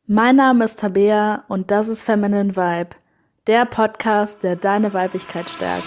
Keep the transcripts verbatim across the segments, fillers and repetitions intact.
Mein Name ist Tabea und das ist Feminine Vibe, der Podcast, der deine Weiblichkeit stärkt.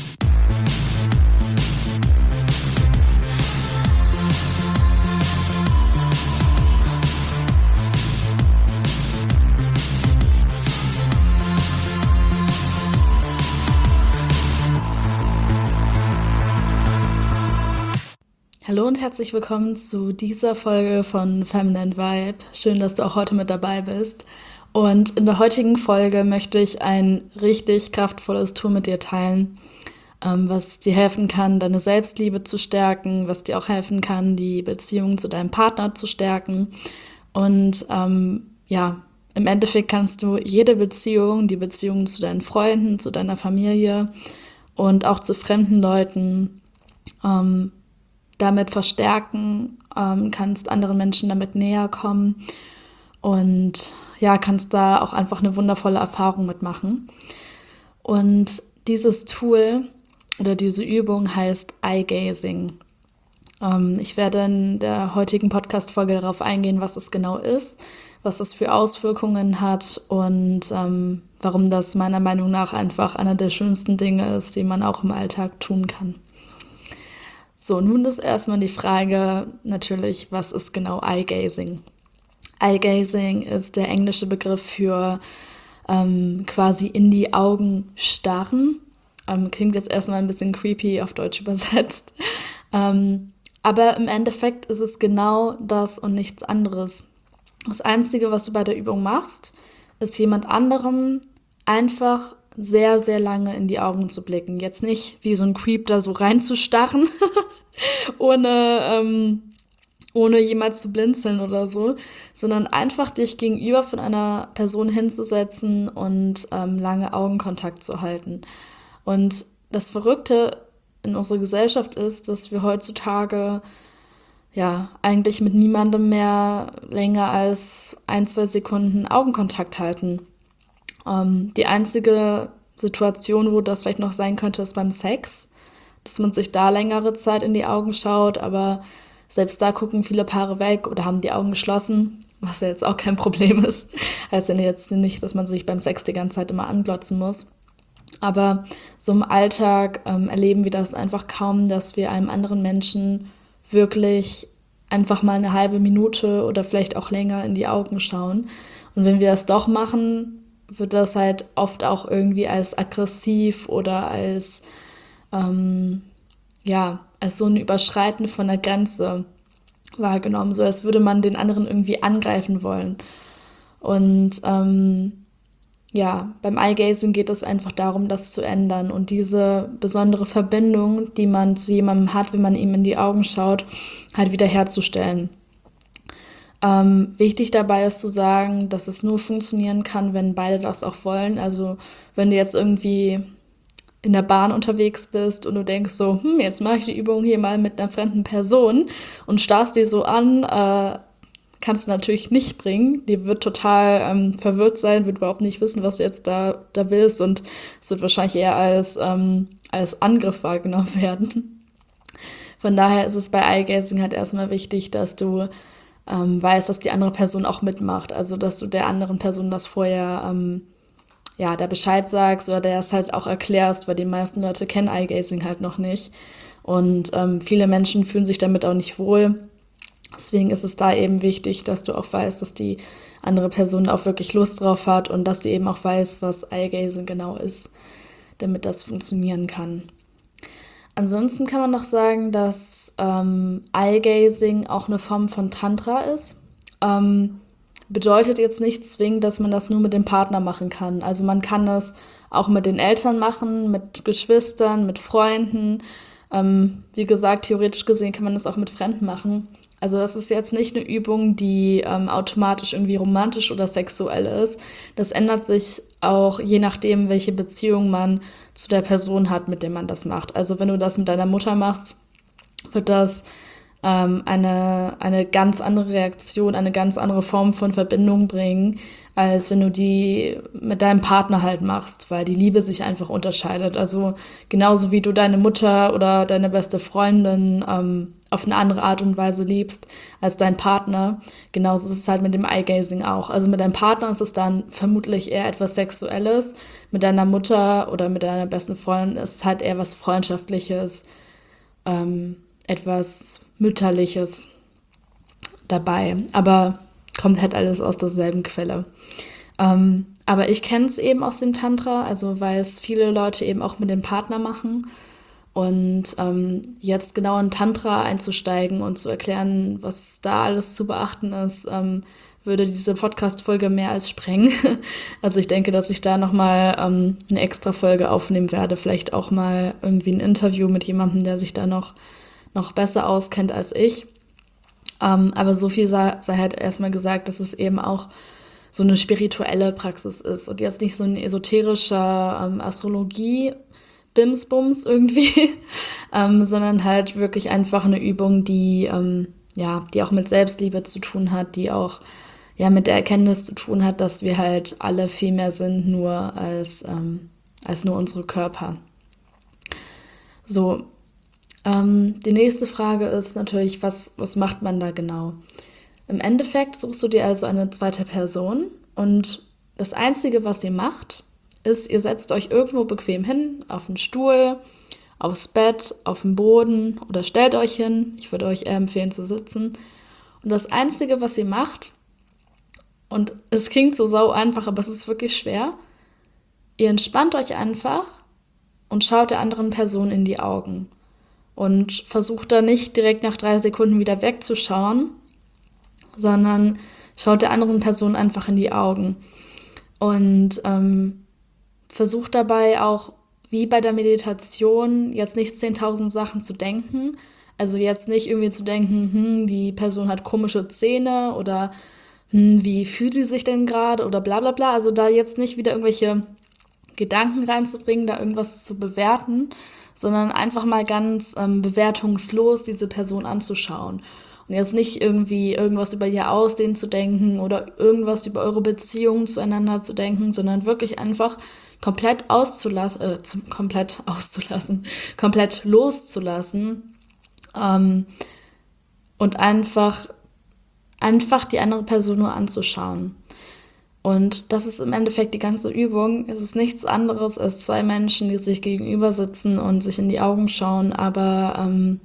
Hallo und herzlich willkommen zu dieser Folge von Feminine Vibe. Schön, dass du auch heute mit dabei bist. Und in der heutigen Folge möchte ich ein richtig kraftvolles Tool mit dir teilen, ähm, was dir helfen kann, deine Selbstliebe zu stärken, was dir auch helfen kann, die Beziehung zu deinem Partner zu stärken. Und ähm, ja, im Endeffekt kannst du jede Beziehung, die Beziehung zu deinen Freunden, zu deiner Familie und auch zu fremden Leuten, ähm, damit verstärken, ähm, kannst anderen Menschen damit näher kommen und ja, kannst da auch einfach eine wundervolle Erfahrung mitmachen. Und dieses Tool oder diese Übung heißt Eye-Gazing. Ähm, ich werde in der heutigen Podcast-Folge darauf eingehen, was es genau ist, was es für Auswirkungen hat und ähm, warum das meiner Meinung nach einfach einer der schönsten Dinge ist, die man auch im Alltag tun kann. So, nun ist erstmal die Frage natürlich, was ist genau Eye-Gazing? Eye-Gazing ist der englische Begriff für ähm, quasi in die Augen starren. Ähm, klingt jetzt erstmal ein bisschen creepy auf Deutsch übersetzt. Ähm, aber im Endeffekt ist es genau das und nichts anderes. Das Einzige, was du bei der Übung machst, ist jemand anderem einfach sehr, sehr lange in die Augen zu blicken. Jetzt nicht wie so ein Creep da so reinzustarren, ohne, ähm, ohne jemals zu blinzeln oder so, sondern einfach dich gegenüber von einer Person hinzusetzen und ähm, lange Augenkontakt zu halten. Und das Verrückte in unserer Gesellschaft ist, dass wir heutzutage ja eigentlich mit niemandem mehr länger als ein, zwei Sekunden Augenkontakt halten. Ähm, die einzige Situation, wo das vielleicht noch sein könnte, ist beim Sex, dass man sich da längere Zeit in die Augen schaut, aber selbst da gucken viele Paare weg oder haben die Augen geschlossen, was ja jetzt auch kein Problem ist. Heißt ja jetzt nicht, dass man sich beim Sex die ganze Zeit immer anglotzen muss. Aber so im Alltag ähm, erleben wir das einfach kaum, dass wir einem anderen Menschen wirklich einfach mal eine halbe Minute oder vielleicht auch länger in die Augen schauen. Und wenn wir das doch machen, wird das halt oft auch irgendwie als aggressiv oder als, ähm, ja, als so ein Überschreiten von der Grenze wahrgenommen, so als würde man den anderen irgendwie angreifen wollen. Und ähm, ja, beim Eye-Gazing geht es einfach darum, das zu ändern und diese besondere Verbindung, die man zu jemandem hat, wenn man ihm in die Augen schaut, halt wieder herzustellen. Ähm, wichtig dabei ist zu sagen, dass es nur funktionieren kann, wenn beide das auch wollen. Also wenn du jetzt irgendwie in der Bahn unterwegs bist und du denkst so, hm, jetzt mache ich die Übung hier mal mit einer fremden Person und starrst die so an, äh, kannst du natürlich nicht bringen. Die wird total ähm, verwirrt sein, wird überhaupt nicht wissen, was du jetzt da, da willst und es wird wahrscheinlich eher als, ähm, als Angriff wahrgenommen werden. Von daher ist es bei Eye-Gazing halt erstmal wichtig, dass du ähm, weißt, dass die andere Person auch mitmacht. Also, dass du der anderen Person das vorher, ähm, ja, da Bescheid sagst oder der es halt auch erklärst, weil die meisten Leute kennen Eye-Gazing halt noch nicht. Und ähm, viele Menschen fühlen sich damit auch nicht wohl. Deswegen ist es da eben wichtig, dass du auch weißt, dass die andere Person auch wirklich Lust drauf hat und dass die eben auch weiß, was Eye-Gazing genau ist, damit das funktionieren kann. Ansonsten kann man noch sagen, dass ähm, Eye-Gazing auch eine Form von Tantra ist. Ähm, bedeutet jetzt nicht zwingend, dass man das nur mit dem Partner machen kann. Also man kann das auch mit den Eltern machen, mit Geschwistern, mit Freunden. Ähm, wie gesagt, theoretisch gesehen kann man das auch mit Fremden machen. Also das ist jetzt nicht eine Übung, die ähm, automatisch irgendwie romantisch oder sexuell ist. Das ändert sich auch je nachdem, welche Beziehung man zu der Person hat, mit der man das macht. Also wenn du das mit deiner Mutter machst, wird das ähm, eine, eine ganz andere Reaktion, eine ganz andere Form von Verbindung bringen, als wenn du die mit deinem Partner halt machst, weil die Liebe sich einfach unterscheidet. Also genauso wie du deine Mutter oder deine beste Freundin ähm, auf eine andere Art und Weise liebst als dein Partner. Genauso ist es halt mit dem Eye-Gazing auch. Also mit deinem Partner ist es dann vermutlich eher etwas Sexuelles. Mit deiner Mutter oder mit deiner besten Freundin ist es halt eher was Freundschaftliches, ähm, etwas Mütterliches dabei. Aber kommt halt alles aus derselben Quelle. Ähm, aber ich kenne es eben aus dem Tantra, also weil es viele Leute eben auch mit dem Partner machen. Und ähm, jetzt genau in Tantra einzusteigen und zu erklären, was da alles zu beachten ist, ähm, würde diese Podcast-Folge mehr als sprengen. Also ich denke, dass ich da nochmal ähm, eine extra Folge aufnehmen werde. Vielleicht auch mal irgendwie ein Interview mit jemandem, der sich da noch, noch besser auskennt als ich. Ähm, aber so viel sei, sei halt erstmal gesagt, dass es eben auch so eine spirituelle Praxis ist und jetzt nicht so ein esoterischer ähm, Astrologie- Bimsbums irgendwie, ähm, sondern halt wirklich einfach eine Übung, die, ähm, ja, die auch mit Selbstliebe zu tun hat, die auch ja, mit der Erkenntnis zu tun hat, dass wir halt alle viel mehr sind, nur als, ähm, als nur unsere Körper. So, ähm, die nächste Frage ist natürlich, was, was macht man da genau? Im Endeffekt suchst du dir also eine zweite Person und das Einzige, was ihr macht, ist, ihr setzt euch irgendwo bequem hin, auf einen Stuhl, aufs Bett, auf den Boden oder stellt euch hin. Ich würde euch eher empfehlen zu sitzen. Und das Einzige, was ihr macht, und es klingt so sau einfach, aber es ist wirklich schwer, ihr entspannt euch einfach und schaut der anderen Person in die Augen. Und versucht da nicht direkt nach drei Sekunden wieder wegzuschauen, sondern schaut der anderen Person einfach in die Augen. Und ähm, versucht dabei auch, wie bei der Meditation, jetzt nicht zehntausend Sachen zu denken. Also jetzt nicht irgendwie zu denken, hm, die Person hat komische Zähne oder hm, wie fühlt sie sich denn gerade oder bla bla bla. Also da jetzt nicht wieder irgendwelche Gedanken reinzubringen, da irgendwas zu bewerten, sondern einfach mal ganz ähm, bewertungslos diese Person anzuschauen. Und jetzt nicht irgendwie irgendwas über ihr Aussehen zu denken oder irgendwas über eure Beziehungen zueinander zu denken, sondern wirklich einfach komplett auszulassen, äh, zum, komplett auszulassen, komplett loszulassen ähm, und einfach, einfach die andere Person nur anzuschauen. Und das ist im Endeffekt die ganze Übung. Es ist nichts anderes als zwei Menschen, die sich gegenüber sitzen und sich in die Augen schauen, aber ähm,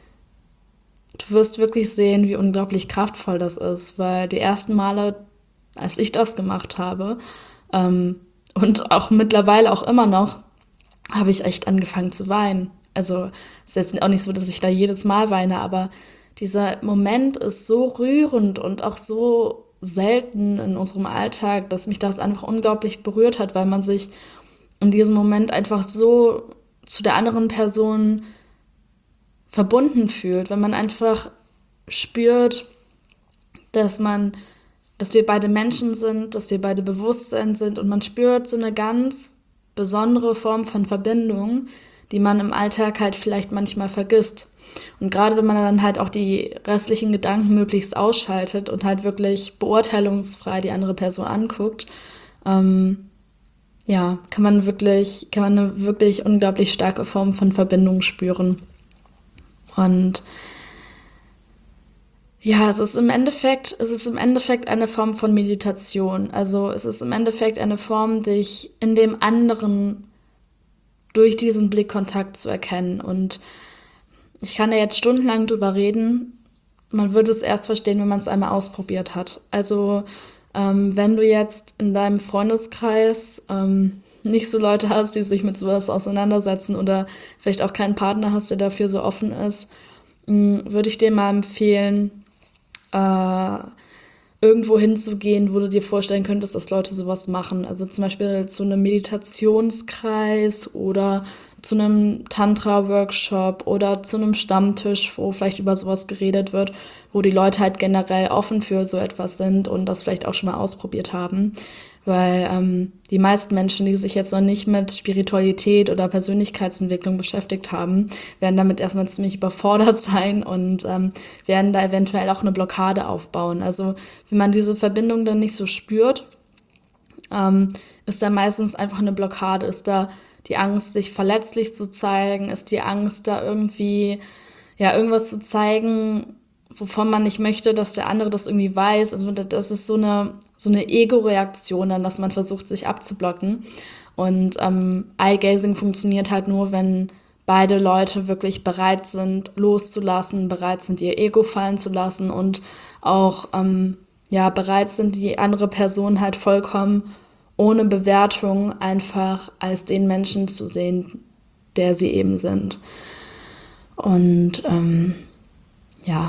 du wirst wirklich sehen, wie unglaublich kraftvoll das ist, weil die ersten Male, als ich das gemacht habe, ähm, und auch mittlerweile auch immer noch, habe ich echt angefangen zu weinen. Also es ist jetzt auch nicht so, dass ich da jedes Mal weine, aber dieser Moment ist so rührend und auch so selten in unserem Alltag, dass mich das einfach unglaublich berührt hat, weil man sich in diesem Moment einfach so zu der anderen Person verbunden fühlt, wenn man einfach spürt, dass man, dass wir beide Menschen sind, dass wir beide Bewusstsein sind und man spürt so eine ganz besondere Form von Verbindung, die man im Alltag halt vielleicht manchmal vergisst. Und gerade wenn man dann halt auch die restlichen Gedanken möglichst ausschaltet und halt wirklich beurteilungsfrei die andere Person anguckt, ähm, ja, kann man wirklich, kann man eine wirklich unglaublich starke Form von Verbindung spüren. Und ja, es ist im Endeffekt, es ist im Endeffekt eine Form von Meditation. Also es ist im Endeffekt eine Form, dich in dem anderen durch diesen Blickkontakt zu erkennen. Und ich kann ja jetzt stundenlang drüber reden. Man würde es erst verstehen, wenn man es einmal ausprobiert hat. Also ähm, wenn du jetzt in deinem Freundeskreis ähm, nicht so Leute hast, die sich mit sowas auseinandersetzen oder vielleicht auch keinen Partner hast, der dafür so offen ist, mh, würde ich dir mal empfehlen, äh, irgendwo hinzugehen, wo du dir vorstellen könntest, dass Leute sowas machen. Also zum Beispiel zu einem Meditationskreis oder zu einem Tantra-Workshop oder zu einem Stammtisch, wo vielleicht über sowas geredet wird, wo die Leute halt generell offen für so etwas sind und das vielleicht auch schon mal ausprobiert haben. Weil ähm, die meisten Menschen, die sich jetzt noch nicht mit Spiritualität oder Persönlichkeitsentwicklung beschäftigt haben, werden damit erstmal ziemlich überfordert sein und ähm, werden da eventuell auch eine Blockade aufbauen. Also wenn man diese Verbindung dann nicht so spürt, ähm, ist da meistens einfach eine Blockade, ist da die Angst, sich verletzlich zu zeigen, ist die Angst, da irgendwie ja, irgendwas zu zeigen, wovon man nicht möchte, dass der andere das irgendwie weiß. Also das ist so eine, so eine Ego-Reaktion dann, dass man versucht, sich abzublocken. Und ähm, Eye-Gazing funktioniert halt nur, wenn beide Leute wirklich bereit sind, loszulassen, bereit sind, ihr Ego fallen zu lassen und auch ähm, ja, bereit sind, die andere Person halt vollkommen ohne Bewertung einfach als den Menschen zu sehen, der sie eben sind. Und ähm, ja,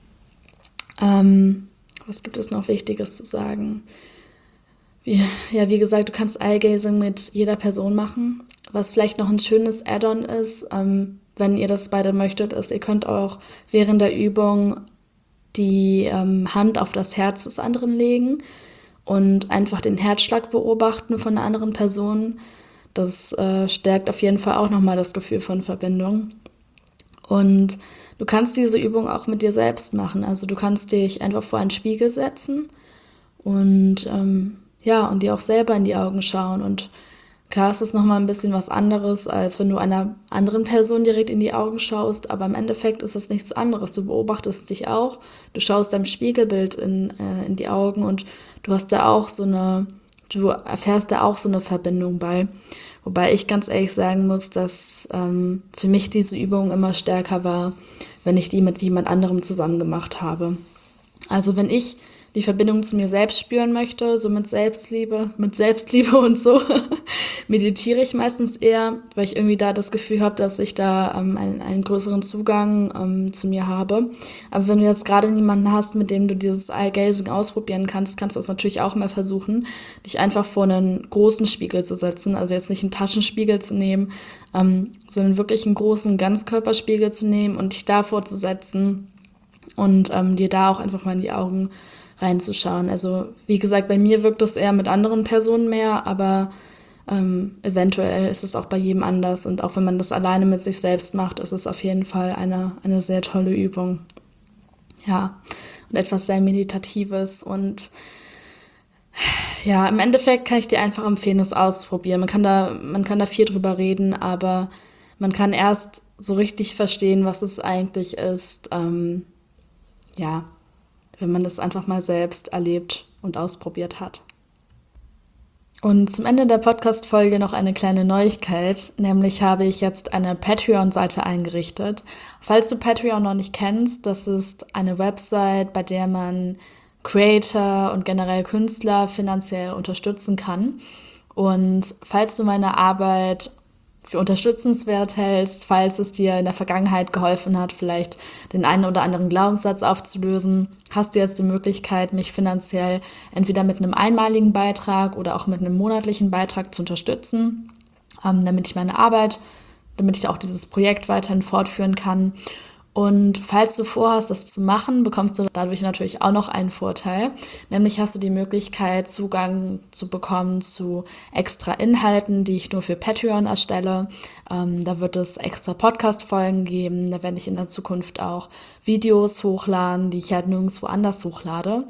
ähm, was gibt es noch Wichtiges zu sagen? Wie, ja, wie gesagt, du kannst Eye-Gazing mit jeder Person machen. Was vielleicht noch ein schönes Add-on ist, ähm, wenn ihr das beide möchtet, ist, ihr könnt auch während der Übung die ähm, Hand auf das Herz des anderen legen und einfach den Herzschlag beobachten von der anderen Person. Das äh, stärkt auf jeden Fall auch nochmal das Gefühl von Verbindung. Und du kannst diese Übung auch mit dir selbst machen. Also du kannst dich einfach vor einen Spiegel setzen und ähm, ja, und dir auch selber in die Augen schauen. Und klar ist es nochmal ein bisschen was anderes, als wenn du einer anderen Person direkt in die Augen schaust, aber im Endeffekt ist es nichts anderes. Du beobachtest dich auch, du schaust deinem Spiegelbild in, äh, in die Augen und du hast da auch so eine, du erfährst da auch so eine Verbindung bei. Wobei ich ganz ehrlich sagen muss, dass ähm, für mich diese Übung immer stärker war, wenn ich die mit jemand anderem zusammen gemacht habe. Also wenn ich die Verbindung zu mir selbst spüren möchte, so mit Selbstliebe, mit Selbstliebe und so, meditiere ich meistens eher, weil ich irgendwie da das Gefühl habe, dass ich da ähm, einen, einen größeren Zugang ähm, zu mir habe. Aber wenn du jetzt gerade niemanden hast, mit dem du dieses Eye-Gazing ausprobieren kannst, kannst du es natürlich auch mal versuchen, dich einfach vor einen großen Spiegel zu setzen. Also jetzt nicht einen Taschenspiegel zu nehmen, ähm, sondern wirklich einen großen Ganzkörperspiegel zu nehmen und dich davor zu setzen und ähm, dir da auch einfach mal in die Augen reinzuschauen. Also wie gesagt, bei mir wirkt das eher mit anderen Personen mehr, aber ähm, eventuell ist es auch bei jedem anders. Und auch wenn man das alleine mit sich selbst macht, ist es auf jeden Fall eine, eine sehr tolle Übung. Ja, und etwas sehr Meditatives. Und ja, im Endeffekt kann ich dir einfach empfehlen, das auszuprobieren. Man kann da, man kann da viel drüber reden, aber man kann erst so richtig verstehen, was es eigentlich ist, ähm, ja, wenn man das einfach mal selbst erlebt und ausprobiert hat. Und zum Ende der Podcast-Folge noch eine kleine Neuigkeit, nämlich habe ich jetzt eine Patreon-Seite eingerichtet. Falls du Patreon noch nicht kennst, das ist eine Website, bei der man Creator und generell Künstler finanziell unterstützen kann. Und falls du meine Arbeit für unterstützenswert hältst, falls es dir in der Vergangenheit geholfen hat, vielleicht den einen oder anderen Glaubenssatz aufzulösen, hast du jetzt die Möglichkeit, mich finanziell entweder mit einem einmaligen Beitrag oder auch mit einem monatlichen Beitrag zu unterstützen, ähm, damit ich meine Arbeit, damit ich auch dieses Projekt weiterhin fortführen kann. Und falls du vorhast, das zu machen, bekommst du dadurch natürlich auch noch einen Vorteil. Nämlich hast du die Möglichkeit, Zugang zu bekommen zu extra Inhalten, die ich nur für Patreon erstelle. Ähm, da wird es extra Podcast-Folgen geben. Da werde ich in der Zukunft auch Videos hochladen, die ich halt nirgendwo anders hochlade.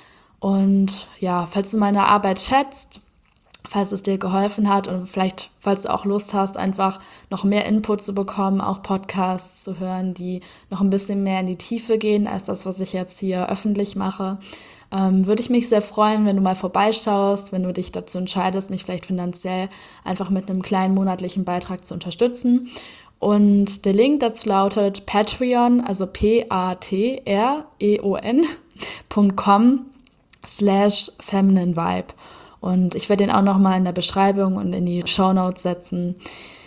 Und ja, falls du meine Arbeit schätzt, falls es dir geholfen hat und vielleicht, falls du auch Lust hast, einfach noch mehr Input zu bekommen, auch Podcasts zu hören, die noch ein bisschen mehr in die Tiefe gehen, als das, was ich jetzt hier öffentlich mache, ähm, würde ich mich sehr freuen, wenn du mal vorbeischaust, wenn du dich dazu entscheidest, mich vielleicht finanziell einfach mit einem kleinen monatlichen Beitrag zu unterstützen. Und der Link dazu lautet Patreon, also P A T R E O N Punkt com slash Feminine Vibe. Und ich werde den auch nochmal in der Beschreibung und in die Shownotes setzen.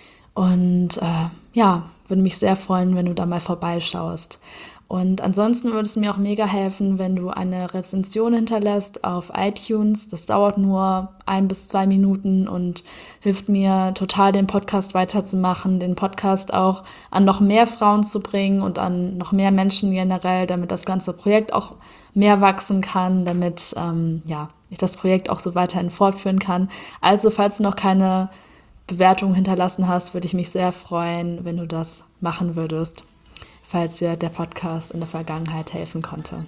Und äh, ja, würde mich sehr freuen, wenn du da mal vorbeischaust. Und ansonsten würde es mir auch mega helfen, wenn du eine Rezension hinterlässt auf iTunes. Das dauert nur ein bis zwei Minuten und hilft mir total, den Podcast weiterzumachen, den Podcast auch an noch mehr Frauen zu bringen und an noch mehr Menschen generell, damit das ganze Projekt auch mehr wachsen kann, damit ähm, ja, ich das Projekt auch so weiterhin fortführen kann. Also, falls du noch keine Bewertung hinterlassen hast, würde ich mich sehr freuen, wenn du das machen würdest, falls dir der Podcast in der Vergangenheit helfen konnte.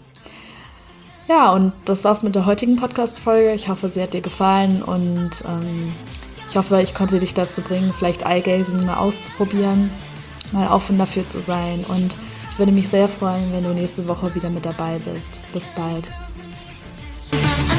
Ja, und das war's mit der heutigen Podcast-Folge. Ich hoffe, sie hat dir gefallen und ähm, ich hoffe, ich konnte dich dazu bringen, vielleicht Eye-Gazing mal auszuprobieren. mal offen dafür zu sein. Und ich würde mich sehr freuen, wenn du nächste Woche wieder mit dabei bist. Bis bald.